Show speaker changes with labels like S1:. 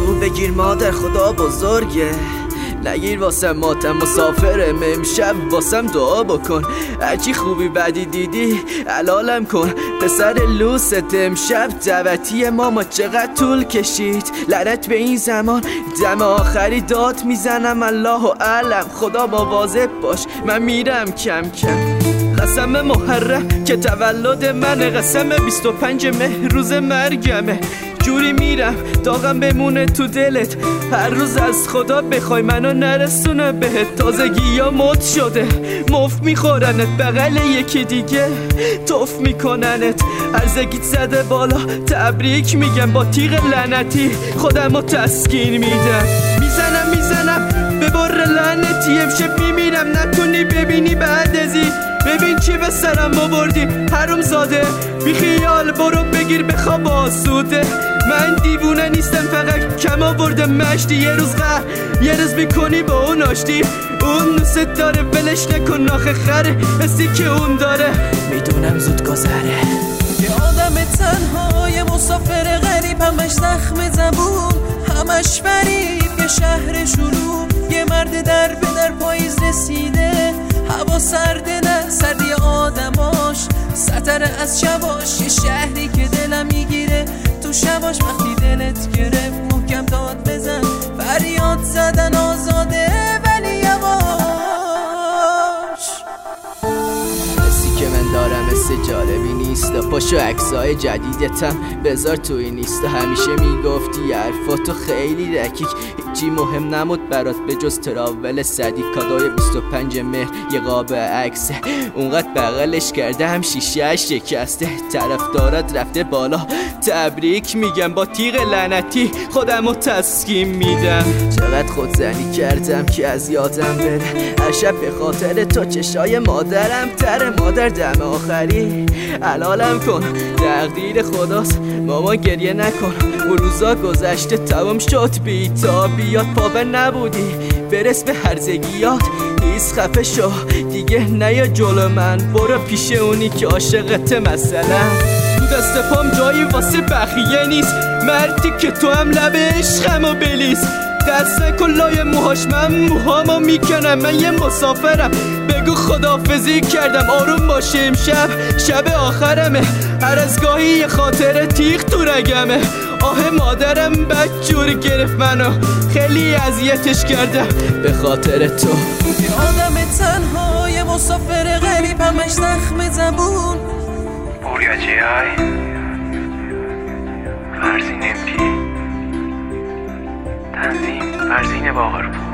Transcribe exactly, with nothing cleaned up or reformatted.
S1: تو بگیر مادر خدا بزرگه، نگیر واسم ماتم مسافرم، امشب واسم دعا بکن، هرچی خوبی بدی دیدی حلالم کن. پسر لوست امشب دعوتی ماما چقدر طول کشید، لعنت به این زمان دم آخری داد میزنم الله اعلم. خدا مواظب باش من میرم کم کم. قسم محرم که تولد منه، قسم بیست و پنج مهر روز مرگمه، جوری میرم داغم بمونه تو دلت، هر روز از خدا بخوای منو نرسونه بهت. تازگی یا مد شده مفت میخورنت، بغل یکی دیگه توف میکننت، هرزگیت زده بالا تبریک میگم، با تیغ لعنتی خودمو تسکین میدم. میزنم میزنم به بر لعنتی، امشب میمیرم نتونی ببینی بعد ازی. ببین چی به سرم آوردی حروم زاده، بی خیال برو بگیر بخواب آسوده. من دیوونه نیستم فقط کم آورده مشتی، یه روز قهر یه روز میکنی با اون آشتی. اون دوست داره ولش نکن آخه خره، حسی که اون داره میدونم زود گذره.
S2: یه آدم تنها یه مسافر غریب، همش زخم زبون همش فریب، یه شهر شلوغ یه مرد در به در پاییز رسیده، هوا سرده نه سردی آدماش، ستره از شباش، یه شهری که دلم میگیره تو شباش. وقتی دلت گرفت محکم داد بزن، فریاد زدن آزاده ولی یواش.
S1: حسی که من دارم حس جالبی نیست، پاشو عکسای جدیدتم بذار تو این نیست. همیشه میگفتی حرفاتو خیلی رکیک، هیچی مهم نمود برات به جز تراول صدی. کادوی بیست و پنج مهر یه قاب عکسه، اونقدر بغلش کردم شیشه‌اش شکسته، طرفدارات رفته بالا تبریک میگم، با تیغ لعنتی خودمو تسکین میدم. چقدر خودزنی کردم که از یادم بره، هر شب به خاطر تو چشای مادرم تره. مادر دم آخری حلالم کن، تقدیر خداست مامان گریه نکن. اون روزا گذشته تمام شد بی تا بیاد، پاوه نبودی برس به هرزگیات. ایس خفه شو دیگه نیا جلو من، برو پیش اونی که عاشقته مثلا. تو دست پام جایی واسه بخیه نیست، مردی که تو هم لب عشقمو بلیس. دست نکن لای موهاش من موهامو میکنم، من یه مسافرم بگو خدافزی کردم. آروم باشه امشب شب آخرمه، هر از گاهی یه خاطر تیغ تو رگمه. آه مادرم بدجور گرفت منو، خیلی اذیتش کردم به خاطر تو.
S2: یه آدم تنها یه مسافر غریب، همش زخم زبون
S3: Buraya Cihai فرزین امپی تنظیم فرزین باقرپور.